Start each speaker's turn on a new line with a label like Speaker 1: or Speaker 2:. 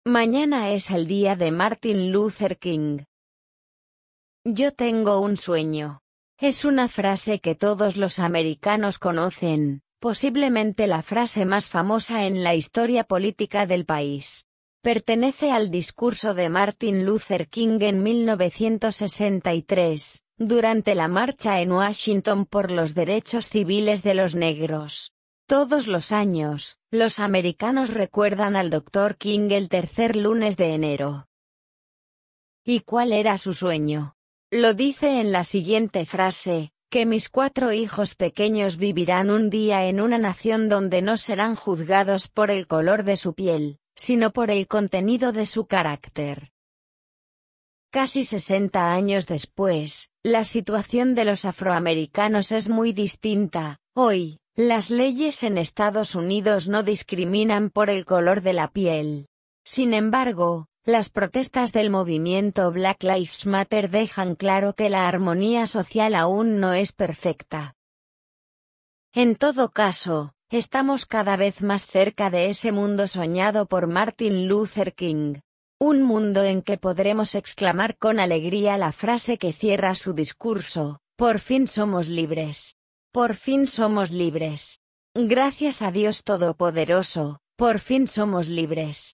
Speaker 1: Mañana es el día de Martin Luther King. Yo tengo un sueño. Es una frase que todos los americanos conocen, posiblemente la frase más famosa en la historia política del país. Pertenece al discurso de Martin Luther King en 1963, durante la marcha en Washington por los derechos civiles de los negros. Todos los años, los americanos recuerdan al Dr. King el tercer lunes de enero. ¿Y cuál era su sueño? Lo dice en la siguiente frase: que mis 4 hijos pequeños vivirán un día en una nación donde no serán juzgados por el color de su piel, sino por el contenido de su carácter. Casi 60 años después, la situación de los afroamericanos es muy distinta. Hoy, las leyes en Estados Unidos no discriminan por el color de la piel. Sin embargo, las protestas del movimiento Black Lives Matter dejan claro que la armonía social aún no es perfecta. En todo caso, estamos cada vez más cerca de ese mundo soñado por Martin Luther King. Un mundo en que podremos exclamar con alegría la frase que cierra su discurso: por fin somos libres. Por fin somos libres. Gracias a Dios Todopoderoso, por fin somos libres.